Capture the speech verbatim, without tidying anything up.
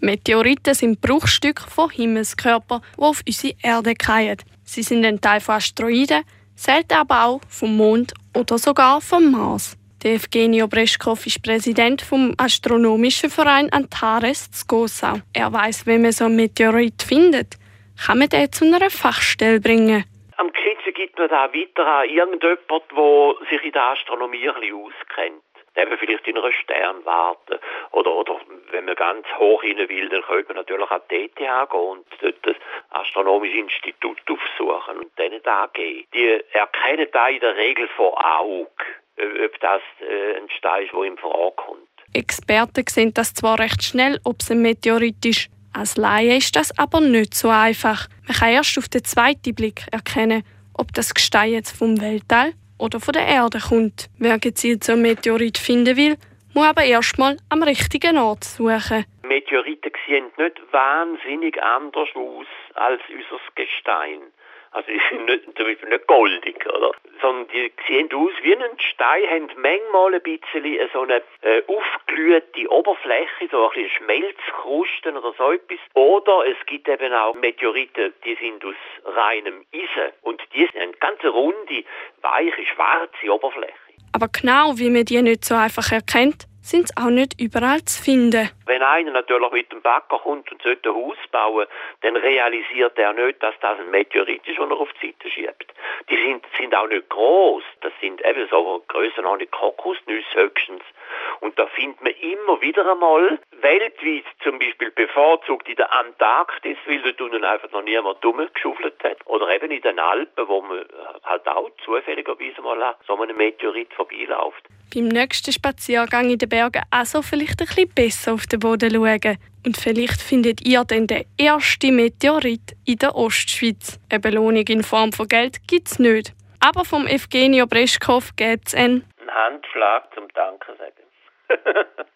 Meteoriten sind Bruchstücke von Himmelskörpern, die auf unsere Erde fallen. Sie sind ein Teil von Asteroiden, selten aber auch vom Mond oder sogar vom Mars. Der Evgeny Obreshkov ist Präsident vom astronomischen Verein Antares in Gossau. Er weiss, wie man so einen Meteorit findet. Kann man den zu einer Fachstelle bringen? Am Kitzen gibt man da weiter an irgendjemand, der sich in der Astronomie ein bisschen auskennt. Eben vielleicht in einer Sternwarte. Oder, oder wenn man ganz hoch rein will, dann könnte man natürlich an die E T H gehen und dort das Astronomische Institut aufsuchen und denen da gehen. Die erkennen da in der Regel von Auge, ob das äh, ein Stein ist, der in Frage kommt. Experten sehen das zwar recht schnell, ob es ein Meteorit ist. Als Laie ist das aber nicht so einfach. Man kann erst auf den zweiten Blick erkennen, ob das Gestein jetzt vom Weltall oder von der Erde kommt. Wer gezielt so einen Meteorit finden will, muss aber erstmal am richtigen Ort suchen. Meteoriten sehen nicht wahnsinnig anders aus als unser Gestein. Also die sind nicht, zum Beispiel nicht goldig, oder? Sondern die sehen aus wie ein Stein, haben manchmal ein bisschen so eine äh, aufgeglühte Oberfläche, so ein bisschen Schmelzkrusten oder so etwas. Oder es gibt eben auch Meteoriten, die sind aus reinem Eisen. Und die sind eine ganz runde, weiche, schwarze Oberfläche. Aber genau wie man die nicht so einfach erkennt, sind sie auch nicht überall zu finden. Wenn einer natürlich mit dem Bagger kommt und sollte ein Haus bauen, dann realisiert er nicht, dass das ein Meteorit ist, den er auf die Seite schiebt. Die sind, sind auch nicht gross. Das sind eben so Grössenordnung Kokosnüsse höchstens. Und da findet man immer wieder einmal weltweit, zum Beispiel bevorzugt in der Antarktis, weil dort unten einfach noch niemand rumgeschaufelt hat. Oder eben in den Alpen, wo man halt auch zufälligerweise mal an so einem Meteorit vorbeiläuft. Beim nächsten Spaziergang in den Bergen also vielleicht ein bisschen besser auf den Boden schauen. Und vielleicht findet ihr dann den ersten Meteorit in der Ostschweiz. Eine Belohnung in Form von Geld gibt es nicht. Aber vom Evgeny Obreshkov gibt es einen Handschlag zum Danken sagen.